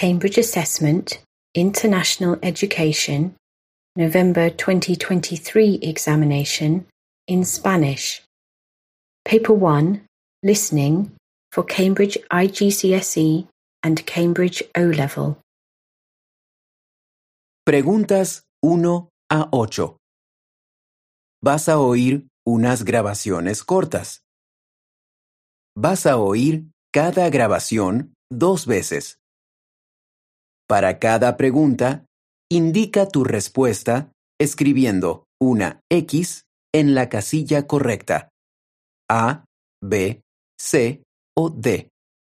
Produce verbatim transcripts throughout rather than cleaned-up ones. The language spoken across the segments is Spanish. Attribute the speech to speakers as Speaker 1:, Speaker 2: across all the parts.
Speaker 1: Cambridge Assessment, International Education, November twenty twenty-three examination in Spanish. Paper one, Listening for Cambridge I G C S E and Cambridge O-Level.
Speaker 2: Preguntas uno a ocho. Vas a oír unas grabaciones cortas. Vas a oír cada grabación dos veces. Para cada pregunta, indica tu respuesta escribiendo una X en la casilla correcta. A, B, C o D.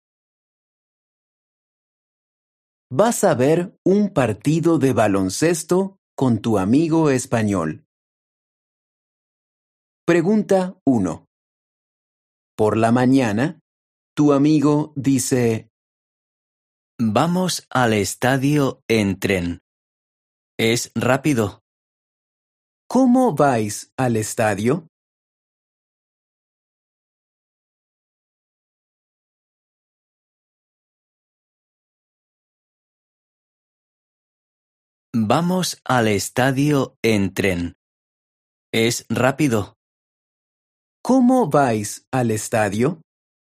Speaker 2: Vas a ver un partido de baloncesto con tu amigo español. Pregunta uno. Por la mañana, tu amigo dice:
Speaker 3: Vamos al estadio en tren. Es rápido.
Speaker 2: ¿Cómo vais al estadio?
Speaker 3: Vamos al estadio en tren. Es rápido.
Speaker 2: ¿Cómo vais al estadio?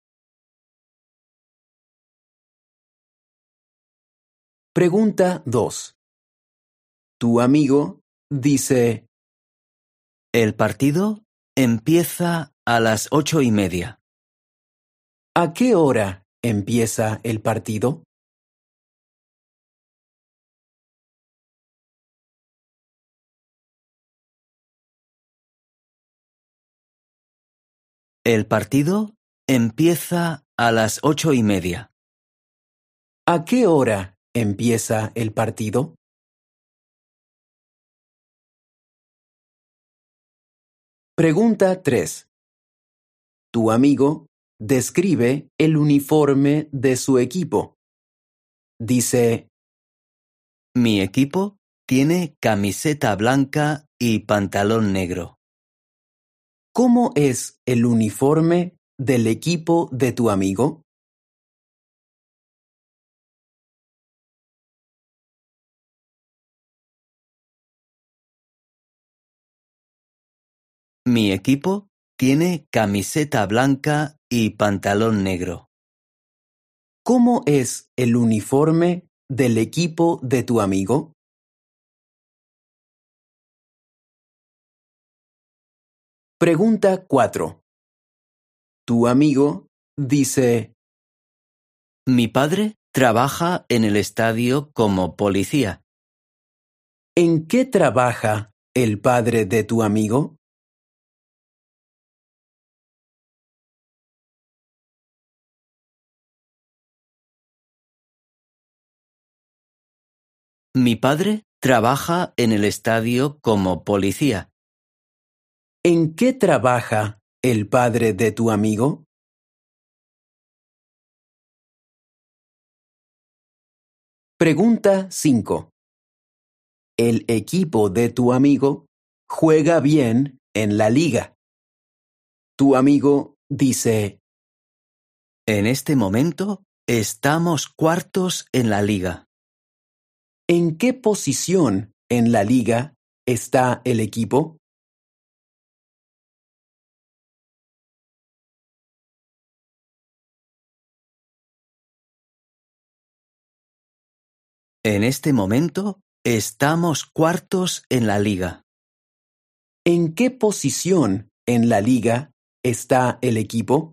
Speaker 2: Pregunta dos. Tu amigo dice:
Speaker 3: El partido empieza a las ocho y media.
Speaker 2: ¿A qué hora empieza el partido?
Speaker 3: El partido empieza a las ocho y media.
Speaker 2: ¿A qué hora empieza el partido? Pregunta tres. Tu amigo describe el uniforme de su equipo. Dice:
Speaker 3: Mi equipo tiene camiseta blanca y pantalón negro.
Speaker 2: ¿Cómo es el uniforme del equipo de tu amigo?
Speaker 3: Mi equipo tiene camiseta blanca y pantalón negro.
Speaker 2: ¿Cómo es el uniforme del equipo de tu amigo? Pregunta cuatro. Tu amigo dice:
Speaker 3: Mi padre trabaja en el estadio como policía.
Speaker 2: ¿En qué trabaja el padre de tu amigo?
Speaker 3: Mi padre trabaja en el estadio como policía.
Speaker 2: ¿En qué trabaja el padre de tu amigo? Pregunta cinco. El equipo de tu amigo juega bien en la liga. Tu amigo dice:
Speaker 3: En este momento estamos cuartos en la liga.
Speaker 2: ¿En qué posición en la liga está el equipo?
Speaker 3: En este momento estamos cuartos en la liga.
Speaker 2: ¿En qué posición en la liga está el equipo?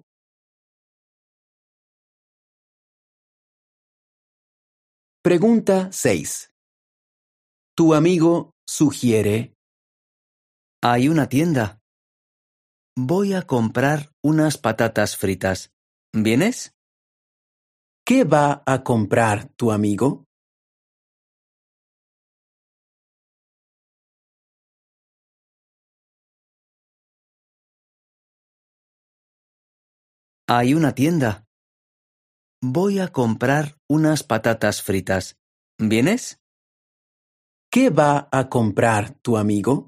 Speaker 2: Pregunta seis. Tu amigo sugiere:
Speaker 3: Hay una tienda. Voy a comprar unas patatas fritas. ¿Vienes?
Speaker 2: ¿Qué va a comprar tu amigo?
Speaker 3: Hay una tienda. Voy a comprar unas patatas fritas. ¿Vienes?
Speaker 2: ¿Qué va a comprar tu amigo?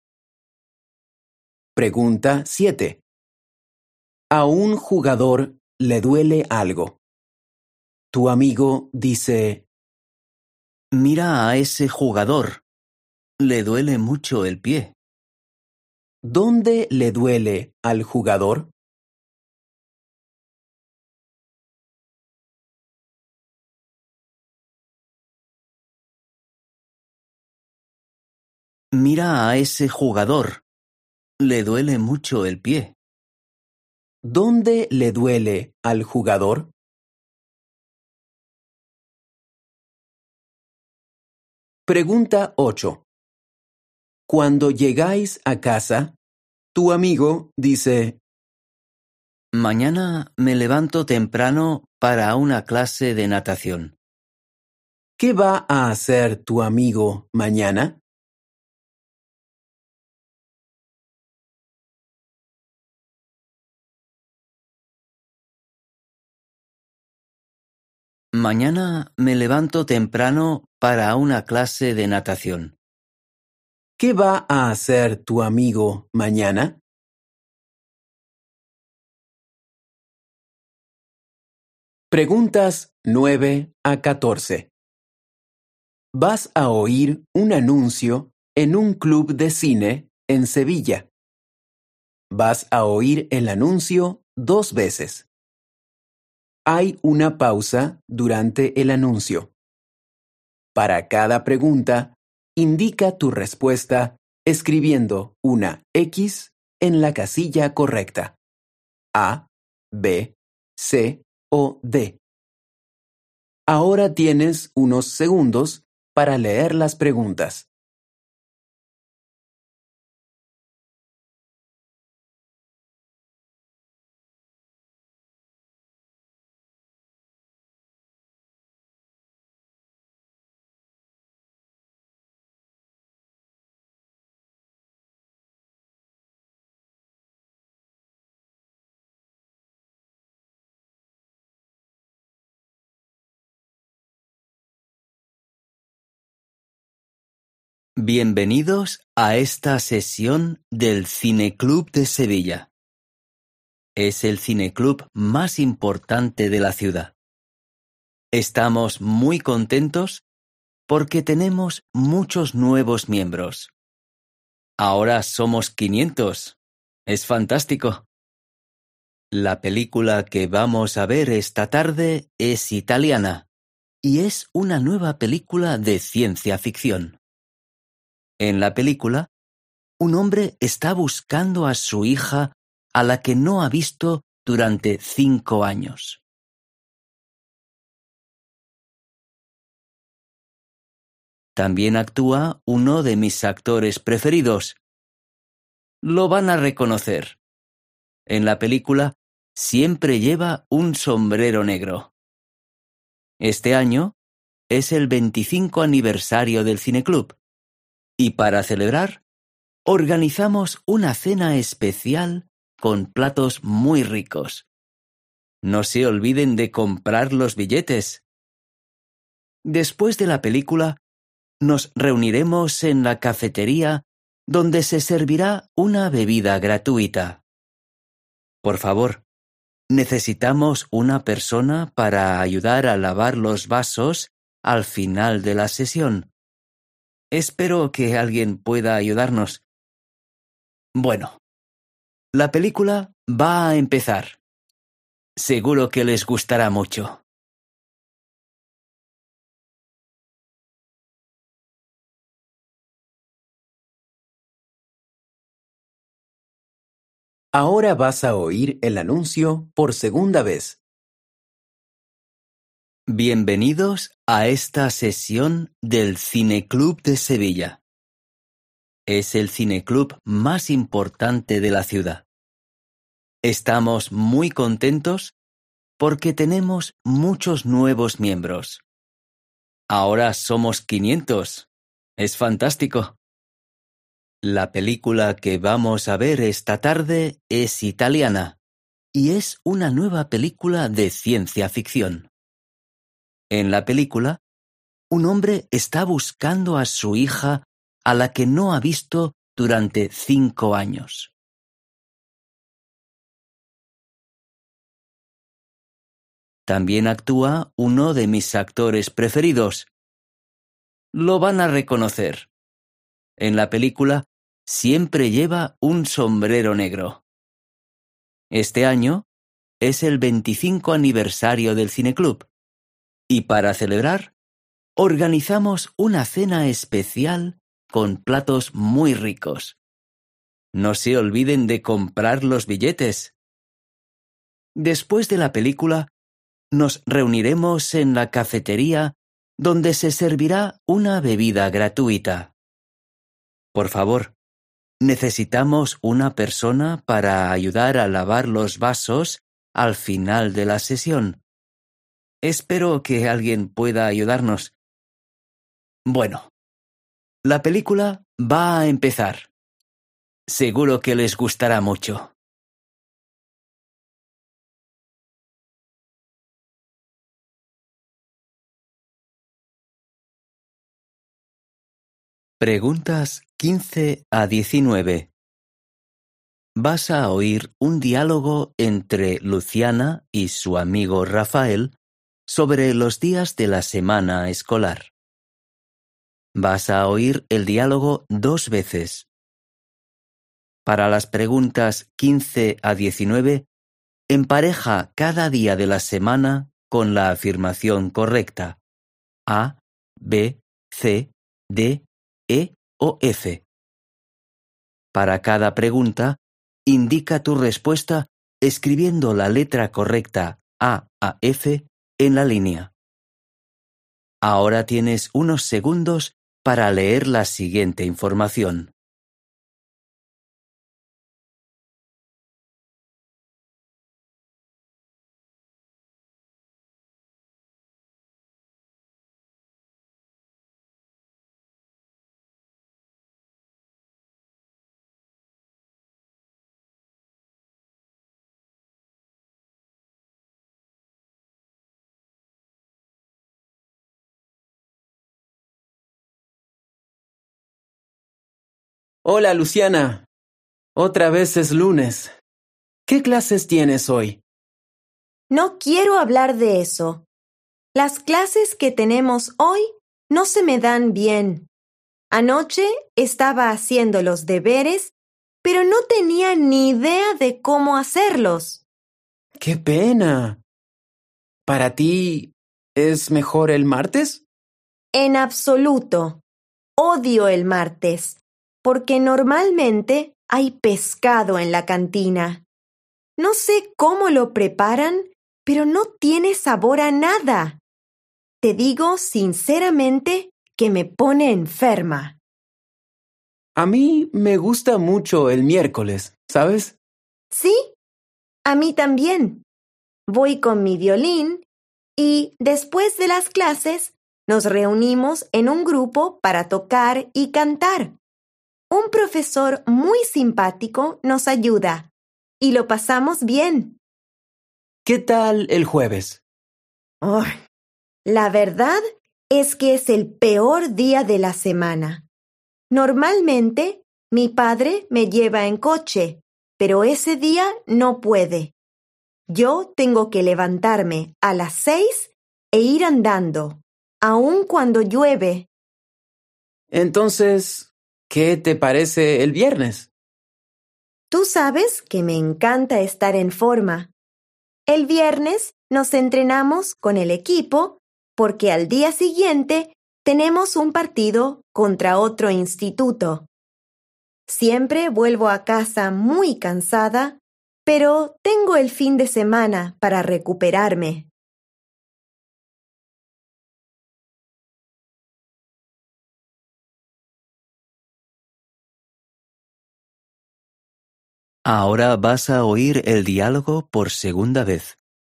Speaker 2: Pregunta siete. A un jugador le duele algo. Tu amigo dice,
Speaker 3: Mira a ese jugador. Le duele mucho el pie.
Speaker 2: ¿dónde le duele al jugador?
Speaker 3: Mira a ese jugador. Le duele mucho el pie.
Speaker 2: ¿Dónde le duele al jugador? Pregunta ocho. Cuando llegáis a casa, tu amigo dice,
Speaker 3: Mañana me levanto temprano para una clase de natación.
Speaker 2: ¿qué va a hacer tu amigo mañana?
Speaker 3: Mañana me levanto temprano para una clase de natación.
Speaker 2: ¿Qué va a hacer tu amigo mañana? Preguntas nueve a catorce. Vas a oír un anuncio en un club de cine en Sevilla. Vas a oír el anuncio dos veces. Hay una pausa durante el anuncio. Para cada pregunta, indica tu respuesta escribiendo una X en la casilla correcta. A, B, C o D. Ahora tienes unos segundos para leer las preguntas.
Speaker 3: Bienvenidos a esta sesión del Cineclub de Sevilla. Es el cineclub más importante de la ciudad. Estamos muy contentos porque tenemos muchos nuevos miembros. Ahora somos quinientos. Es fantástico. La película que vamos a ver esta tarde es italiana y es una nueva película de ciencia ficción. En la película, un hombre está buscando a su hija a la que no ha visto durante cinco años. También actúa uno de mis actores preferidos. Lo van a reconocer. En la película siempre lleva un sombrero negro. Este año es el veinticinco aniversario del Cineclub y para celebrar organizamos una cena especial con platos muy ricos. No se olviden de comprar los billetes. Después de la película, nos reuniremos en la cafetería donde se servirá una bebida gratuita. Por favor, necesitamos una persona para ayudar a lavar los vasos al final de la sesión. Espero que alguien pueda ayudarnos. Bueno, la película va a empezar. Seguro que les gustará mucho.
Speaker 2: Ahora vas a oír el anuncio por segunda vez.
Speaker 3: Bienvenidos a esta sesión del Cineclub de Sevilla. Es el cineclub más importante de la ciudad. Estamos muy contentos porque tenemos muchos nuevos miembros. Ahora somos quinientos. Es fantástico. La película que vamos a ver esta tarde es italiana y es una nueva película de ciencia ficción. En la película, un hombre está buscando a su hija a la que no ha visto durante cinco años. También actúa uno de mis actores preferidos. Lo van a reconocer. En la película siempre lleva un sombrero negro. Este año es el veinticinco aniversario del Cineclub y para celebrar organizamos una cena especial con platos muy ricos. No se olviden de comprar los billetes. Después de la película, nos reuniremos en la cafetería donde se servirá una bebida gratuita. Por favor, necesitamos una persona para ayudar a lavar los vasos al final de la sesión. Espero que alguien pueda ayudarnos. Bueno, la película va a empezar. Seguro que les gustará mucho. Preguntas quince a diecinueve. Vas a oír un diálogo entre Luciana y su amigo Rafael sobre los días de la semana escolar. Vas a oír el diálogo dos veces. Para las preguntas quince a diecinueve, empareja cada día de la semana con la afirmación correcta. A, B, C, D, E o F. Para cada pregunta, indica tu respuesta escribiendo la letra correcta A a F en la línea. Ahora tienes unos segundos para leer la siguiente información.
Speaker 2: Hola, Luciana. Otra vez es lunes. ¿Qué clases tienes hoy?
Speaker 4: No quiero hablar de eso. Las clases que tenemos hoy no se me dan bien. Anoche estaba haciendo los deberes, pero no tenía ni idea de cómo hacerlos.
Speaker 2: ¡Qué pena! ¿Para ti es mejor el martes?
Speaker 4: En absoluto. Odio el martes, porque normalmente hay pescado en la cantina. No sé cómo lo preparan, pero no tiene sabor a nada. Te digo sinceramente que me pone enferma.
Speaker 2: A mí me gusta mucho el miércoles, ¿sabes?
Speaker 4: Sí, a mí también. Voy con mi violín y después de las clases nos reunimos en un grupo para tocar y cantar. Un profesor muy simpático nos ayuda y lo pasamos bien.
Speaker 2: ¿Qué tal el jueves?
Speaker 4: Oh, la verdad es que es el peor día de la semana. Normalmente, mi padre me lleva en coche, pero ese día no puede. Yo tengo que levantarme a las seis e ir andando, aun cuando llueve.
Speaker 2: Entonces, ¿qué te parece el viernes?
Speaker 4: Tú sabes que me encanta estar en forma. El viernes nos entrenamos con el equipo porque al día siguiente tenemos un partido contra otro instituto. Siempre vuelvo a casa muy cansada, pero tengo el fin de semana para recuperarme.
Speaker 3: Ahora vas a oír el diálogo por segunda vez.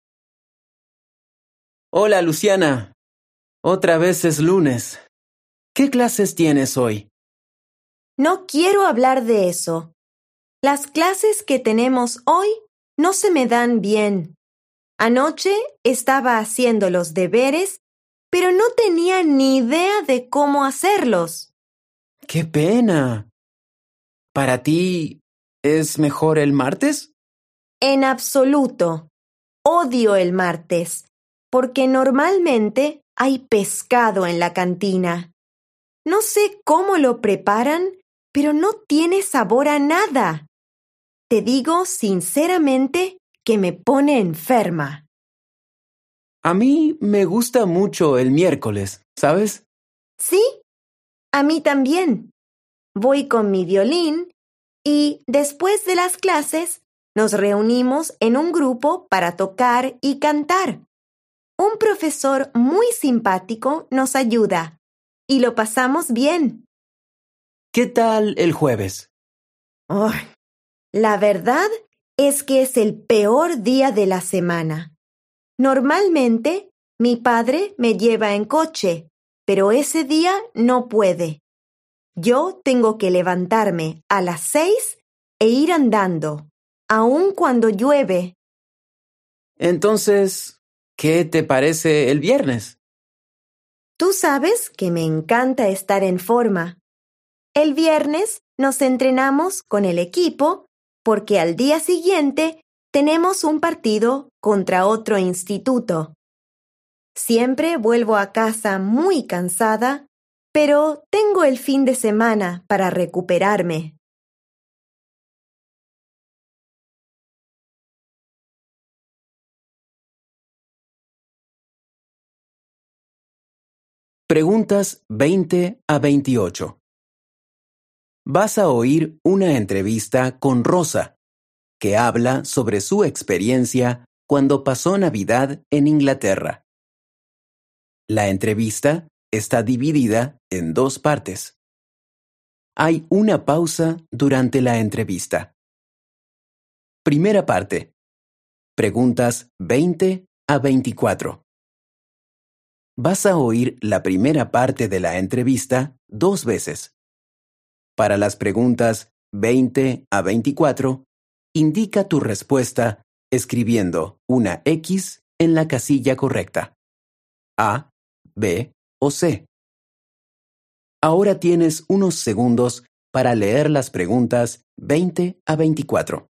Speaker 2: Hola, Luciana. Otra vez es lunes. ¿Qué clases tienes hoy?
Speaker 4: No quiero hablar de eso. Las clases que tenemos hoy no se me dan bien. Anoche estaba haciendo los deberes, pero no tenía ni idea de cómo hacerlos.
Speaker 2: ¡Qué pena! ¿Para ti es mejor el martes?
Speaker 4: En absoluto. Odio el martes, porque normalmente hay pescado en la cantina. No sé cómo lo preparan, pero no tiene sabor a nada. Te digo sinceramente que me pone enferma.
Speaker 2: A mí me gusta mucho el miércoles, ¿sabes?
Speaker 4: Sí, a mí también. Voy con mi violín y después de las clases nos reunimos en un grupo para tocar y cantar. Un profesor muy simpático nos ayuda y lo pasamos bien.
Speaker 2: ¿Qué tal el jueves?
Speaker 4: Ay, la verdad es que es el peor día de la semana. Normalmente mi padre me lleva en coche, pero ese día no puede. Yo tengo que levantarme a las seis e ir andando, aun cuando llueve.
Speaker 2: Entonces, ¿qué te parece el viernes?
Speaker 4: Tú sabes que me encanta estar en forma. El viernes nos entrenamos con el equipo porque al día siguiente tenemos un partido contra otro instituto. Siempre vuelvo a casa muy cansada, pero tengo el fin de semana para recuperarme.
Speaker 2: Preguntas veinte a veintiocho. Vas a oír una entrevista con Rosa, que habla sobre su experiencia cuando pasó Navidad en Inglaterra. La entrevista está dividida en dos partes. Hay una pausa durante la entrevista. Primera parte. Preguntas veinte a veinticuatro. Vas a oír la primera parte de la entrevista dos veces. Para las preguntas veinte a veinticuatro, indica tu respuesta escribiendo una X en la casilla correcta. A, B o C. Ahora tienes unos segundos para leer las preguntas veinte a veinticuatro.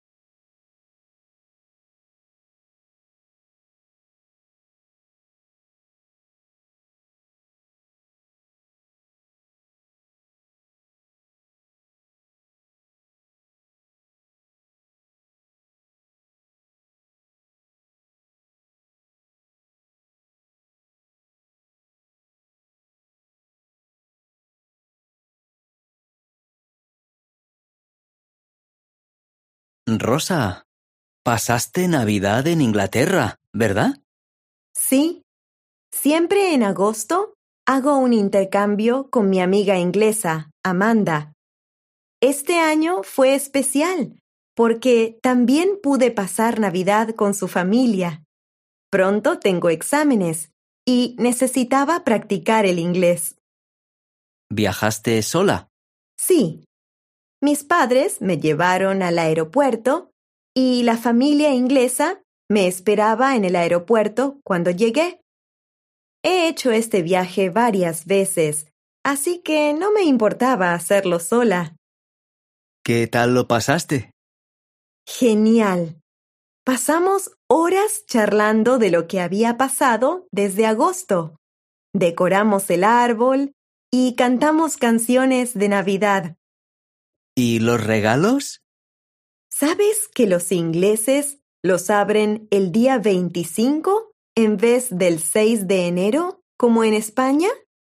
Speaker 3: Rosa, pasaste Navidad en Inglaterra, ¿verdad?
Speaker 4: Sí, siempre en agosto hago un intercambio con mi amiga inglesa, Amanda. Este año fue especial porque también pude pasar Navidad con su familia. Pronto tengo exámenes y necesitaba practicar el inglés.
Speaker 3: ¿Viajaste sola?
Speaker 4: Sí, mis padres me llevaron al aeropuerto y la familia inglesa me esperaba en el aeropuerto cuando llegué. He hecho este viaje varias veces, así que no me importaba hacerlo sola.
Speaker 3: ¿Qué tal lo pasaste?
Speaker 4: Genial. Pasamos horas charlando de lo que había pasado desde agosto. Decoramos el árbol y cantamos canciones de Navidad.
Speaker 3: ¿Y los regalos?
Speaker 4: ¿Sabes que los ingleses los abren el día veinticinco en vez del seis de enero, como en España?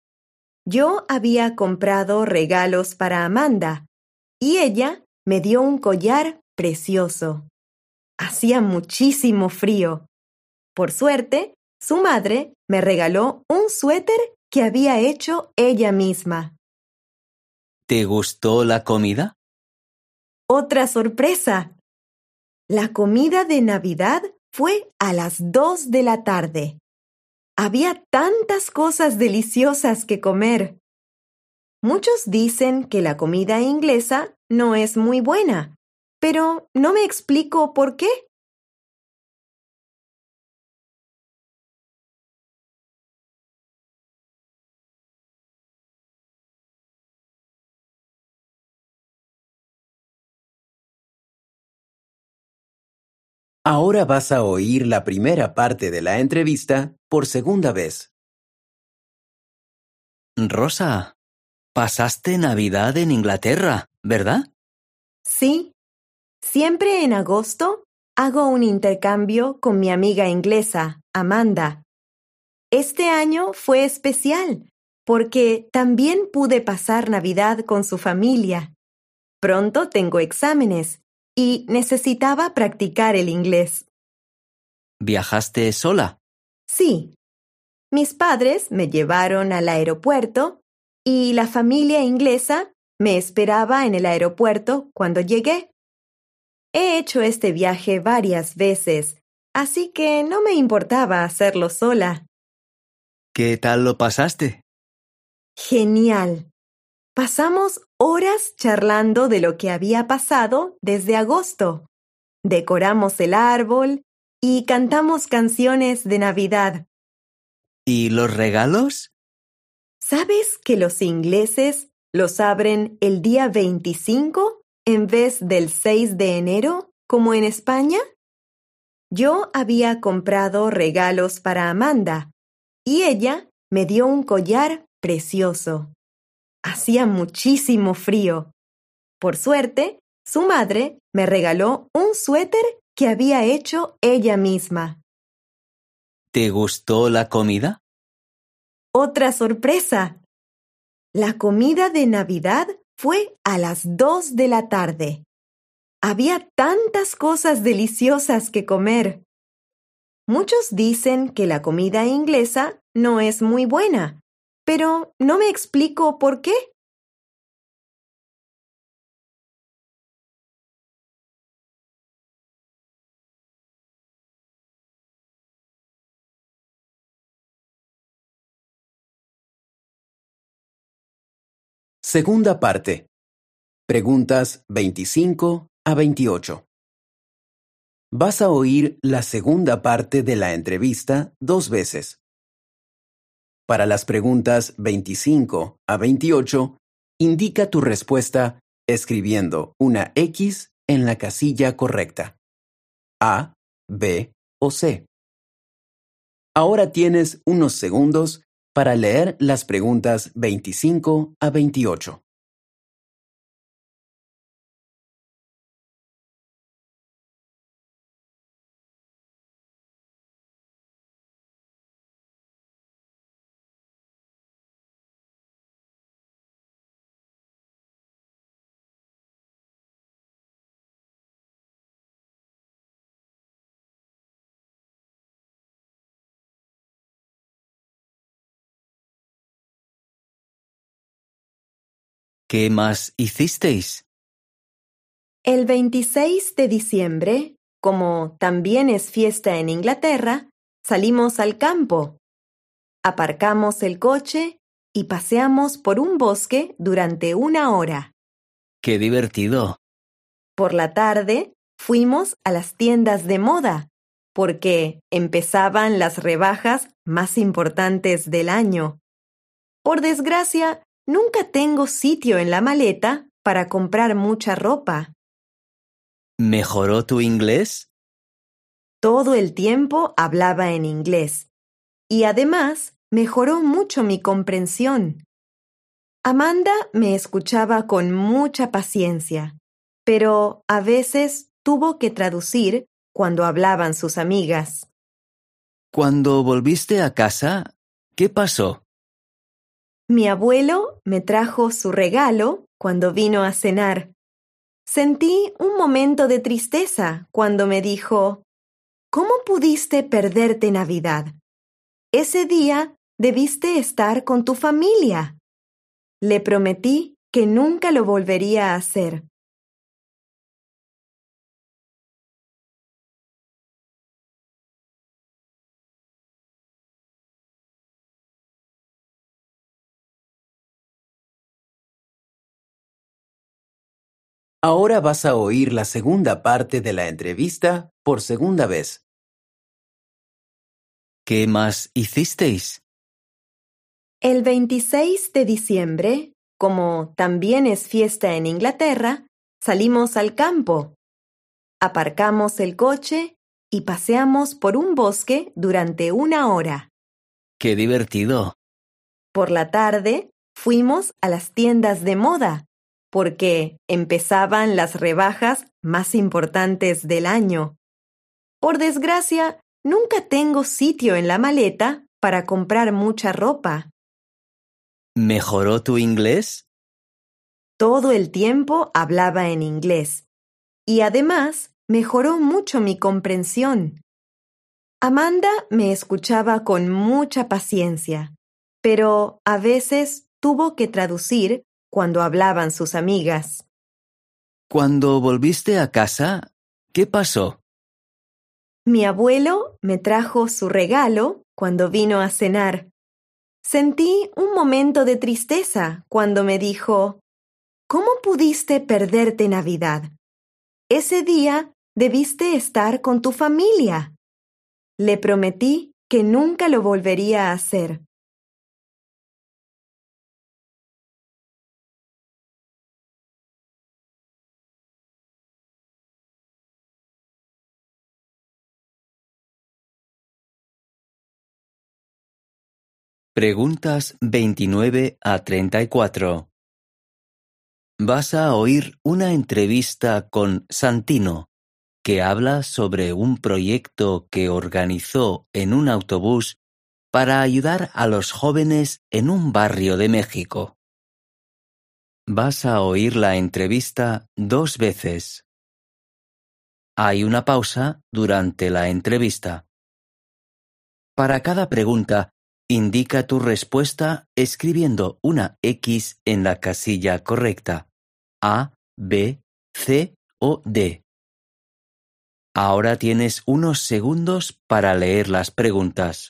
Speaker 4: Yo había comprado regalos para Amanda y ella me dio un collar precioso. Hacía muchísimo frío. Por suerte, su madre me regaló un suéter que había hecho ella misma.
Speaker 3: ¿Te gustó la comida?
Speaker 4: ¡Otra sorpresa! La comida de Navidad fue a las dos de la tarde. Había tantas cosas deliciosas que comer. Muchos dicen que la comida inglesa no es muy buena, pero no me explico por qué.
Speaker 2: Ahora vas a oír la primera parte de la entrevista por segunda vez.
Speaker 3: Rosa, pasaste Navidad en Inglaterra, ¿verdad?
Speaker 4: Sí, siempre en agosto hago un intercambio con mi amiga inglesa, Amanda. Este año fue especial porque también pude pasar Navidad con su familia. Pronto tengo exámenes y necesitaba practicar el inglés.
Speaker 3: ¿Viajaste sola?
Speaker 4: Sí, mis padres me llevaron al aeropuerto y la familia inglesa me esperaba en el aeropuerto cuando llegué. He hecho este viaje varias veces, así que no me importaba hacerlo sola.
Speaker 3: ¿Qué tal lo pasaste?
Speaker 4: Genial. Pasamos horas charlando de lo que había pasado desde agosto. Decoramos el árbol y cantamos canciones de Navidad.
Speaker 3: ¿Y los regalos?
Speaker 4: ¿Sabes que los ingleses los abren el día veinticinco en vez del seis de enero, como en España? Yo había comprado regalos para Amanda y ella me dio un collar precioso. Hacía muchísimo frío. Por suerte, su madre me regaló un suéter que había hecho ella misma.
Speaker 3: ¿Te gustó la comida?
Speaker 4: ¡Otra sorpresa! La comida de Navidad fue a las dos de la tarde. Había tantas cosas deliciosas que comer. Muchos dicen que la comida inglesa no es muy buena, pero no me explico por qué.
Speaker 2: Segunda parte. Preguntas veinticinco a veintiocho. Vas a oír la segunda parte de la entrevista dos veces. Para las preguntas veinticinco a veintiocho, indica tu respuesta escribiendo una X en la casilla correcta. A, B o C. Ahora tienes unos segundos para leer las preguntas veinticinco a veintiocho.
Speaker 3: ¿Qué más hicisteis?
Speaker 4: El veintiséis de diciembre, como también es fiesta en Inglaterra, salimos al campo. Aparcamos el coche y paseamos por un bosque durante una hora.
Speaker 3: ¡Qué divertido!
Speaker 4: Por la tarde, fuimos a las tiendas de moda, porque empezaban las rebajas más importantes del año. Por desgracia, nunca tengo sitio en la maleta para comprar mucha ropa.
Speaker 3: ¿Mejoró tu inglés?
Speaker 4: Todo el tiempo hablaba en inglés y además mejoró mucho mi comprensión. Amanda me escuchaba con mucha paciencia, pero a veces tuvo que traducir cuando hablaban sus amigas.
Speaker 3: Cuando volviste a casa, ¿qué pasó?
Speaker 4: Mi abuelo me trajo su regalo cuando vino a cenar. Sentí un momento de tristeza cuando me dijo: ¿Cómo pudiste perderte Navidad? Ese día debiste estar con tu familia. Le prometí que nunca lo volvería a hacer.
Speaker 2: Ahora vas a oír la segunda parte de la entrevista por segunda vez.
Speaker 3: ¿Qué más hicisteis?
Speaker 4: El veintiséis de diciembre, como también es fiesta en Inglaterra, salimos al campo. Aparcamos el coche y paseamos por un bosque durante una hora.
Speaker 3: ¡Qué divertido!
Speaker 4: Por la tarde, fuimos a las tiendas de moda, porque empezaban las rebajas más importantes del año. Por desgracia, nunca tengo sitio en la maleta para comprar mucha ropa.
Speaker 3: ¿Mejoró tu inglés?
Speaker 4: Todo el tiempo hablaba en inglés y además mejoró mucho mi comprensión. Amanda me escuchaba con mucha paciencia, pero a veces tuvo que traducir cuando hablaban sus amigas.
Speaker 3: Cuando volviste a casa, ¿qué pasó?
Speaker 4: Mi abuelo me trajo su regalo cuando vino a cenar. Sentí un momento de tristeza cuando me dijo: ¿Cómo pudiste perderte Navidad? Ese día debiste estar con tu familia. Le prometí que nunca lo volvería a hacer.
Speaker 3: Preguntas veintinueve a treinta y cuatro. Vas a oír una entrevista con Santino, que habla sobre un proyecto que organizó en un autobús para ayudar a los jóvenes en un barrio de México. Vas a oír la entrevista dos veces. Hay una pausa durante la entrevista. Para cada pregunta, indica tu respuesta escribiendo una X en la casilla correcta: A, B, C o D. Ahora tienes unos segundos para leer las preguntas.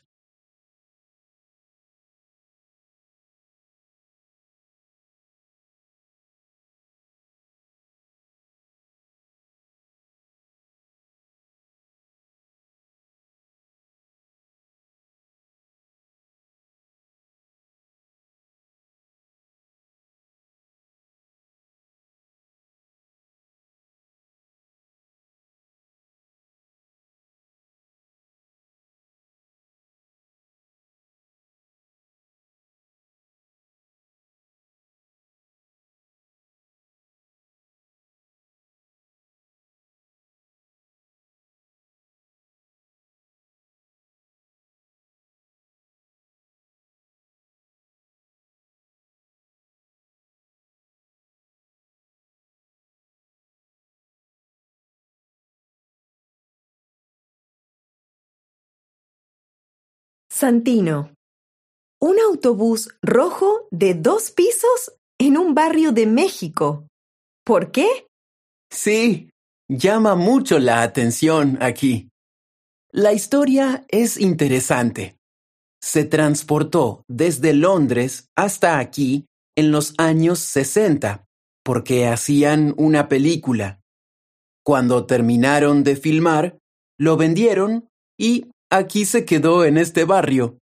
Speaker 4: Santino. Un autobús rojo de dos pisos en un barrio de México. ¿Por qué?
Speaker 2: Sí, llama mucho la atención aquí. La historia es interesante. Se transportó desde Londres hasta aquí en los años sesenta, porque hacían una película. Cuando terminaron de filmar, lo vendieron y aquí se quedó en este barrio.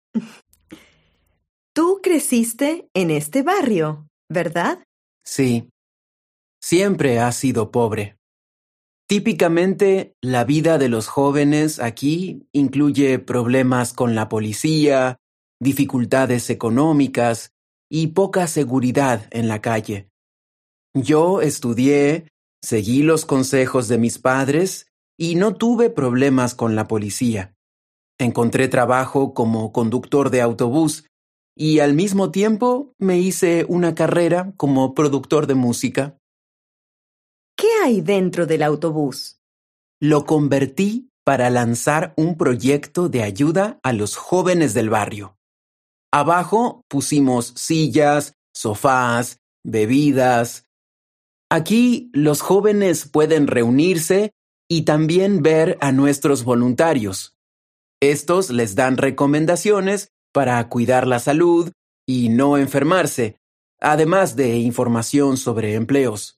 Speaker 4: Tú creciste en este barrio, ¿verdad?
Speaker 2: Sí, siempre ha sido pobre. Típicamente, la vida de los jóvenes aquí incluye problemas con la policía, dificultades económicas y poca seguridad en la calle. Yo estudié, seguí los consejos de mis padres y no tuve problemas con la policía. Encontré trabajo como conductor de autobús y al mismo tiempo me hice una carrera como productor de música.
Speaker 4: ¿Qué hay dentro del autobús?
Speaker 2: Lo convertí para lanzar un proyecto de ayuda a los jóvenes del barrio. Abajo pusimos sillas, sofás, bebidas. Aquí los jóvenes pueden reunirse y también ver a nuestros voluntarios. Estos les dan recomendaciones para cuidar la salud y no enfermarse, además de información sobre empleos.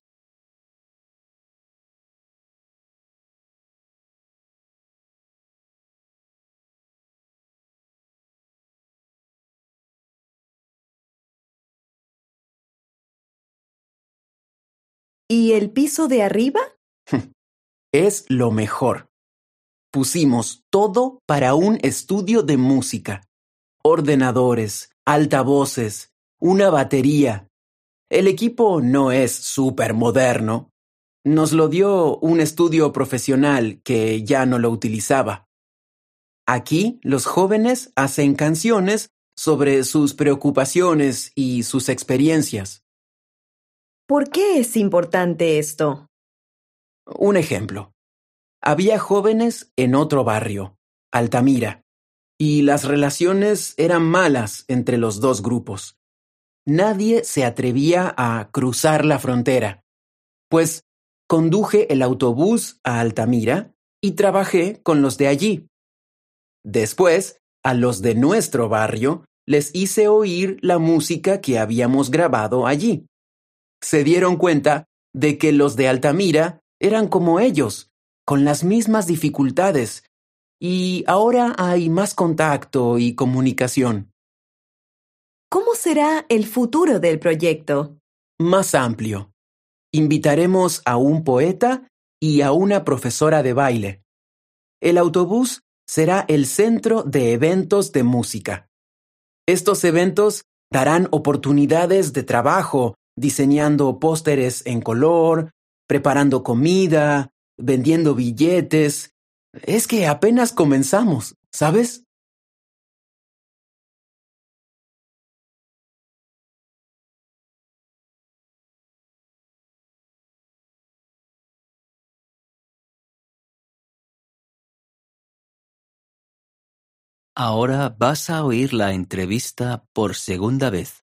Speaker 4: ¿Y el piso de arriba?
Speaker 2: Es lo mejor. pusimos todo para un estudio de música. Ordenadores, altavoces, una batería. El equipo no es súper moderno. Nos lo dio un estudio profesional que ya no lo utilizaba. Aquí los jóvenes hacen canciones sobre sus preocupaciones y sus experiencias.
Speaker 4: ¿Por qué es importante esto?
Speaker 2: Un ejemplo. Había jóvenes en otro barrio, Altamira, y las relaciones eran malas entre los dos grupos. Nadie se atrevía a cruzar la frontera, pues conduje el autobús a Altamira y trabajé con los de allí. Después, a los de nuestro barrio les hice oír la música que habíamos grabado allí. Se dieron cuenta de que los de Altamira eran como ellos, con las mismas dificultades, y ahora hay más contacto y comunicación.
Speaker 4: ¿Cómo será el futuro del proyecto?
Speaker 2: Más amplio. Invitaremos a un poeta y a una profesora de baile. El autobús será el centro de eventos de música. Estos eventos darán oportunidades de trabajo diseñando pósteres en color, preparando comida, vendiendo billetes. Es que apenas comenzamos, ¿sabes?
Speaker 3: Ahora vas a oír la entrevista por segunda vez.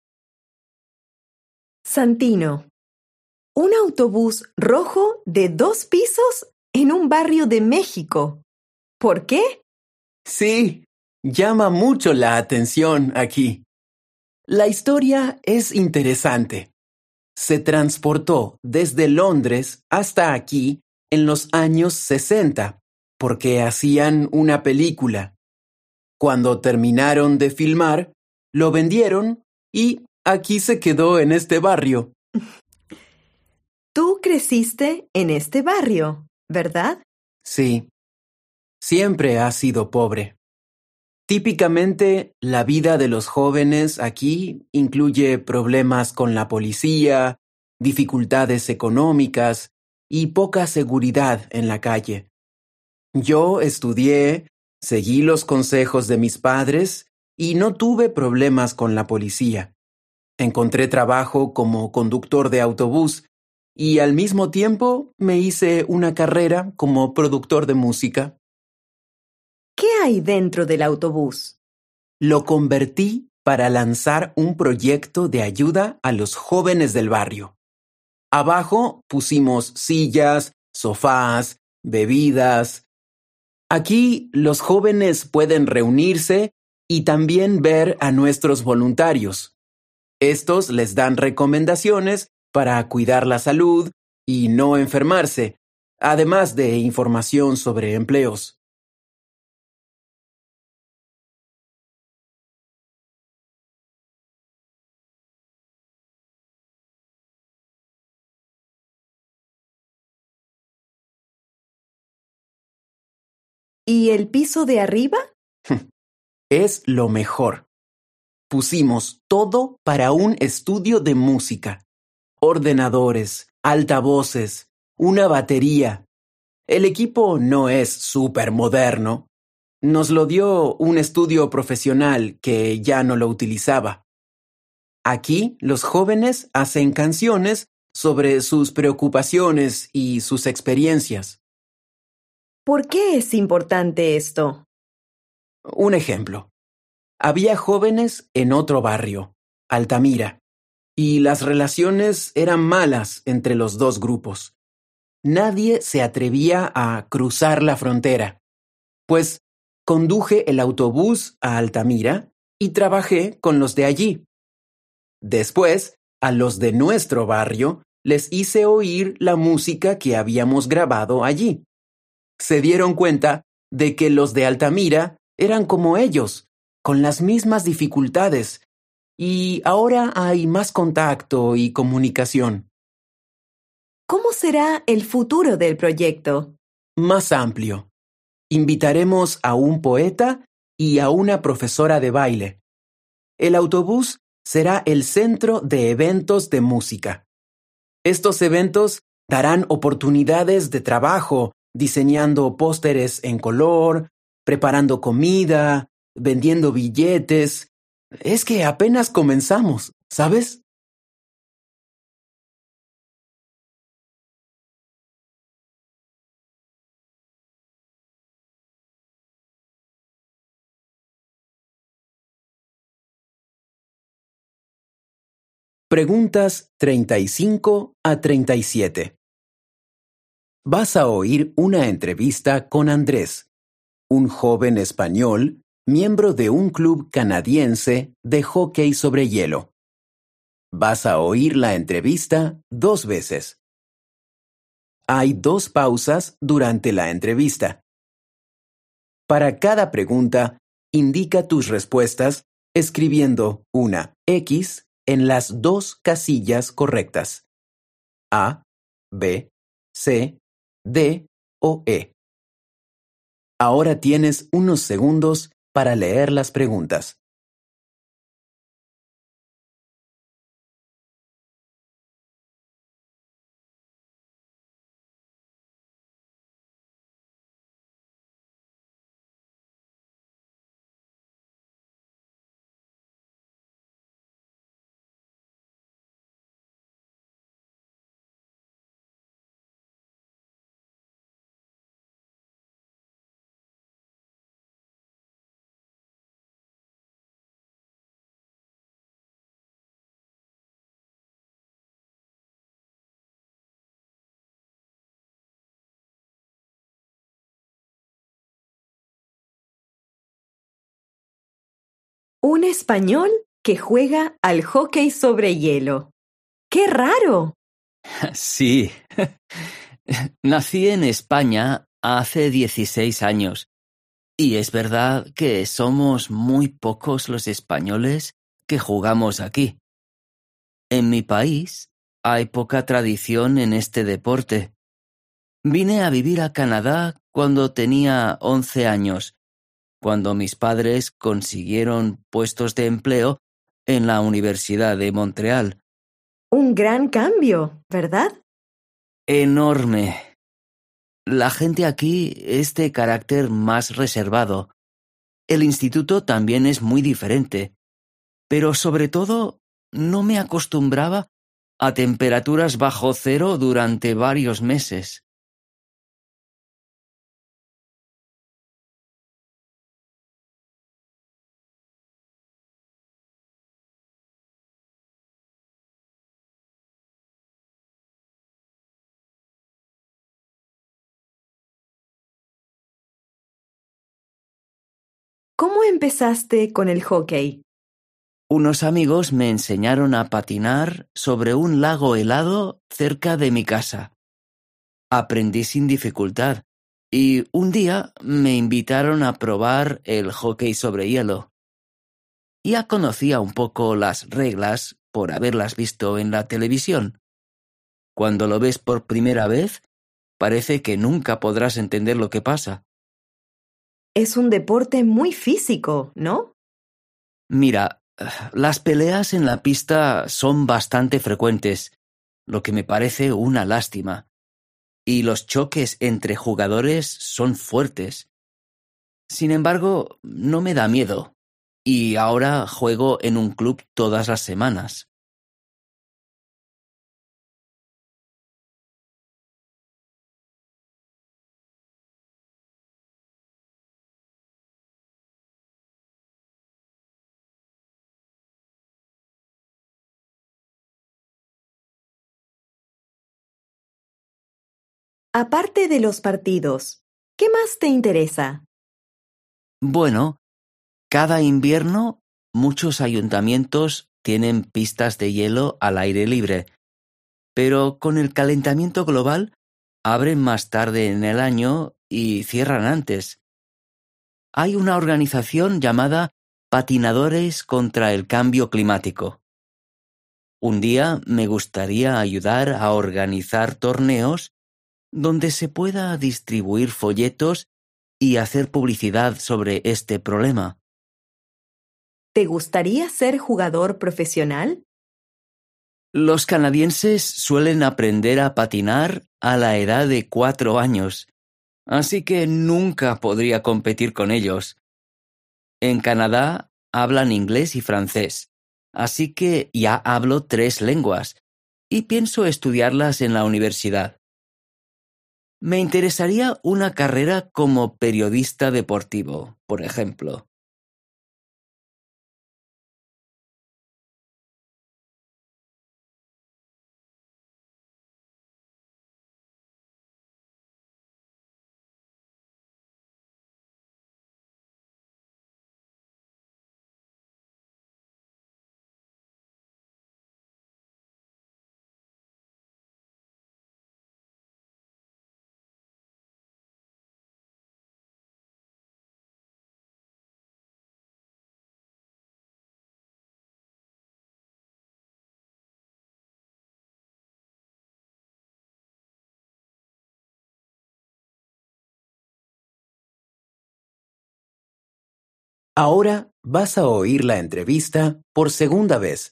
Speaker 4: Santino. Un autobús rojo de dos pisos en un barrio de México. ¿Por qué?
Speaker 2: Sí, llama mucho la atención aquí. La historia es interesante. Se transportó desde Londres hasta aquí en los años sesenta, porque hacían una película. Cuando terminaron de filmar, lo vendieron y aquí se quedó en este barrio.
Speaker 4: Tú creciste en este barrio, ¿verdad?
Speaker 2: Sí, siempre ha sido pobre. Típicamente, la vida de los jóvenes aquí incluye problemas con la policía, dificultades económicas y poca seguridad en la calle. Yo estudié, seguí los consejos de mis padres y no tuve problemas con la policía. Encontré trabajo como conductor de autobús y al mismo tiempo me hice una carrera como productor de música.
Speaker 4: ¿Qué hay dentro del autobús?
Speaker 2: Lo convertí para lanzar un proyecto de ayuda a los jóvenes del barrio. Abajo pusimos sillas, sofás, bebidas. Aquí los jóvenes pueden reunirse y también ver a nuestros voluntarios. Estos les dan recomendaciones para cuidar la salud y no enfermarse, además de información sobre empleos.
Speaker 4: ¿Y el piso de arriba?
Speaker 2: Es lo mejor. Pusimos todo para un estudio de música. Ordenadores, altavoces, una batería. El equipo no es súper moderno. Nos lo dio un estudio profesional que ya no lo utilizaba. Aquí los jóvenes hacen canciones sobre sus preocupaciones y sus experiencias.
Speaker 4: ¿Por qué es importante esto?
Speaker 2: Un ejemplo. Había jóvenes en otro barrio, Altamira, y las relaciones eran malas entre los dos grupos. Nadie se atrevía a cruzar la frontera, pues conduje el autobús a Altamira y trabajé con los de allí. Después, a los de nuestro barrio les hice oír la música que habíamos grabado allí. Se dieron cuenta de que los de Altamira eran como ellos, con las mismas dificultades, y ahora hay más contacto y comunicación.
Speaker 4: ¿Cómo será el futuro del proyecto?
Speaker 2: Más amplio. Invitaremos a un poeta y a una profesora de baile. El autobús será el centro de eventos de música. Estos eventos darán oportunidades de trabajo, diseñando pósteres en color, preparando comida, vendiendo billetes. Es que apenas comenzamos, ¿sabes? Preguntas treinta y cinco a treinta y siete. Vas a oír una entrevista con Andrés, un joven español, miembro de un club canadiense de hockey sobre hielo. Vas a oír la entrevista dos veces. Hay dos pausas durante la entrevista. Para cada pregunta, indica tus respuestas escribiendo una X en las dos casillas correctas. A, B, C, D o E. Ahora tienes unos segundos para leer las preguntas.
Speaker 4: Un español que juega al hockey sobre hielo. ¡Qué raro!
Speaker 3: Sí. Nací en España hace dieciséis años. Y es verdad que somos muy pocos los españoles que jugamos aquí. En mi país hay poca tradición en este deporte. Vine a vivir a Canadá cuando tenía once años, cuando mis padres consiguieron puestos de empleo en la Universidad de Montreal.
Speaker 4: Un gran cambio, ¿verdad?
Speaker 3: Enorme. La gente aquí es de carácter más reservado. El instituto también es muy diferente, pero sobre todo no me acostumbraba a temperaturas bajo cero durante varios meses.
Speaker 4: ¿Cómo empezaste con el hockey?
Speaker 3: Unos amigos me enseñaron a patinar sobre un lago helado cerca de mi casa. Aprendí sin dificultad y un día me invitaron a probar el hockey sobre hielo. Ya conocía un poco las reglas por haberlas visto en la televisión. Cuando lo ves por primera vez, parece que nunca podrás entender lo que pasa.
Speaker 4: Es un deporte muy físico, ¿no?
Speaker 3: Mira, las peleas en la pista son bastante frecuentes, lo que me parece una lástima. Y los choques entre jugadores son fuertes. Sin embargo, no me da miedo, y ahora juego en un club todas las semanas.
Speaker 4: Aparte de los partidos, ¿qué más te interesa?
Speaker 3: Bueno, cada invierno muchos ayuntamientos tienen pistas de hielo al aire libre, pero con el calentamiento global abren más tarde en el año y cierran antes. Hay una organización llamada Patinadores contra el Cambio Climático. Un día me gustaría ayudar a organizar torneos donde se pueda distribuir folletos y hacer publicidad sobre este problema.
Speaker 4: ¿Te gustaría ser jugador profesional?
Speaker 3: Los canadienses suelen aprender a patinar a la edad de cuatro años, así que nunca podría competir con ellos. En Canadá hablan inglés y francés, así que ya hablo tres lenguas y pienso estudiarlas en la universidad. Me interesaría una carrera como periodista deportivo, por ejemplo.
Speaker 2: Ahora vas a oír la entrevista por segunda vez.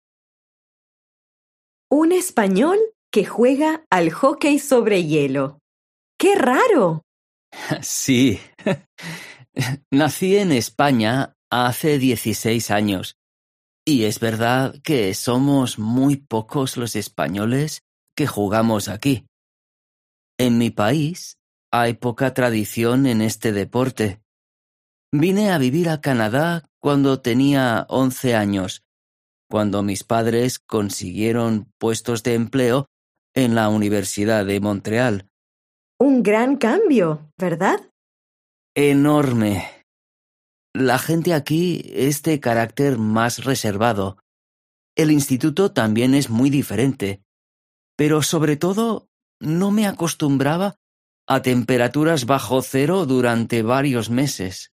Speaker 4: Un español que juega al hockey sobre hielo. ¡Qué raro!
Speaker 3: Sí. Nací en España hace dieciséis años y es verdad que somos muy pocos los españoles que jugamos aquí. En mi país hay poca tradición en este deporte. Vine a vivir a Canadá cuando tenía once años, cuando mis padres consiguieron puestos de empleo en la Universidad de Montreal.
Speaker 4: Un gran cambio, ¿verdad?
Speaker 3: Enorme. La gente aquí es de carácter más reservado. El instituto también es muy diferente, pero sobre todo no me acostumbraba a temperaturas bajo cero durante varios meses.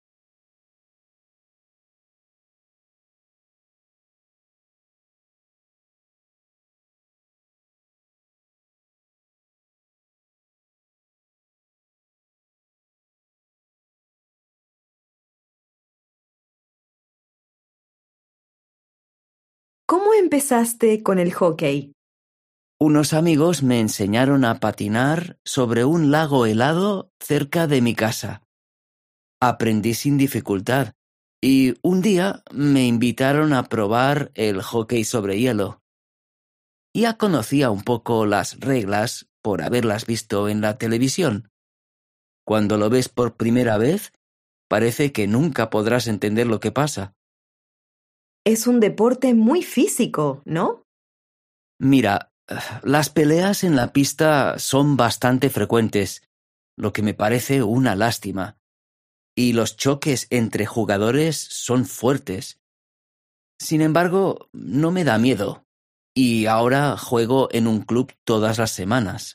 Speaker 4: ¿Cómo empezaste con el hockey?
Speaker 3: Unos amigos me enseñaron a patinar sobre un lago helado cerca de mi casa. Aprendí sin dificultad y un día me invitaron a probar el hockey sobre hielo. Ya conocía un poco las reglas por haberlas visto en la televisión. Cuando lo ves por primera vez, parece que nunca podrás entender lo que pasa.
Speaker 4: Es un deporte muy físico, ¿no?
Speaker 3: Mira, las peleas en la pista son bastante frecuentes, lo que me parece una lástima. Y los choques entre jugadores son fuertes. Sin embargo, no me da miedo, y ahora juego en un club todas las semanas.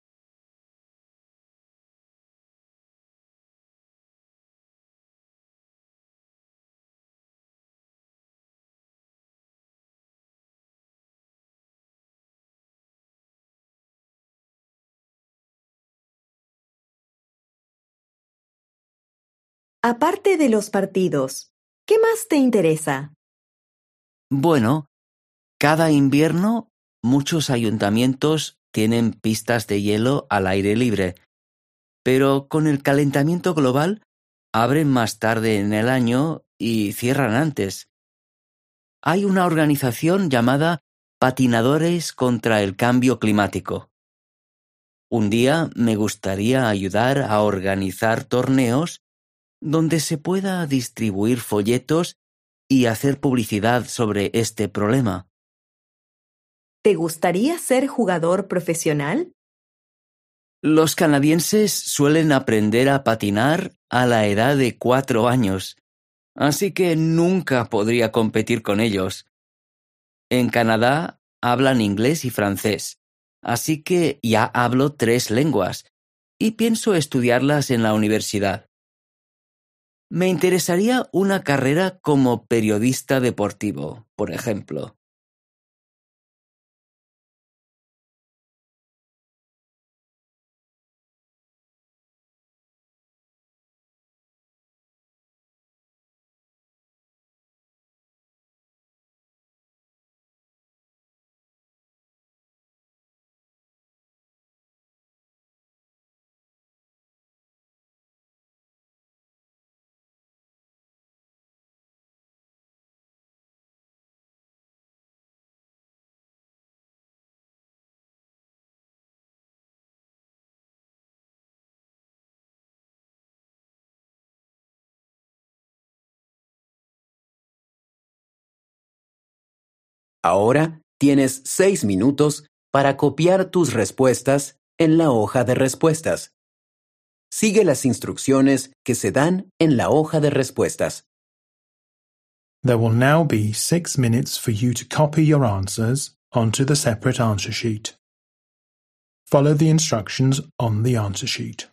Speaker 4: Aparte de los partidos, ¿qué más te interesa?
Speaker 3: Bueno, cada invierno muchos ayuntamientos tienen pistas de hielo al aire libre, pero con el calentamiento global abren más tarde en el año y cierran antes. Hay una organización llamada Patinadores contra el Cambio Climático. Un día me gustaría ayudar a organizar torneos donde se pueda distribuir folletos y hacer publicidad sobre este problema.
Speaker 4: ¿Te gustaría ser jugador profesional?
Speaker 3: Los canadienses suelen aprender a patinar a la edad de cuatro años, así que nunca podría competir con ellos. En Canadá hablan inglés y francés, así que ya hablo tres lenguas y pienso estudiarlas en la universidad. Me interesaría una carrera como periodista deportivo, por ejemplo.
Speaker 2: Ahora tienes seis minutos para copiar tus respuestas en la hoja de respuestas. Sigue las instrucciones que se dan en la hoja de respuestas.
Speaker 5: There will now be six minutes for you to copy your answers onto the separate answer sheet. Follow the instructions on the answer sheet.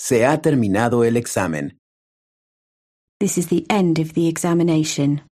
Speaker 2: Se ha terminado el examen.
Speaker 1: This is the end of the examination.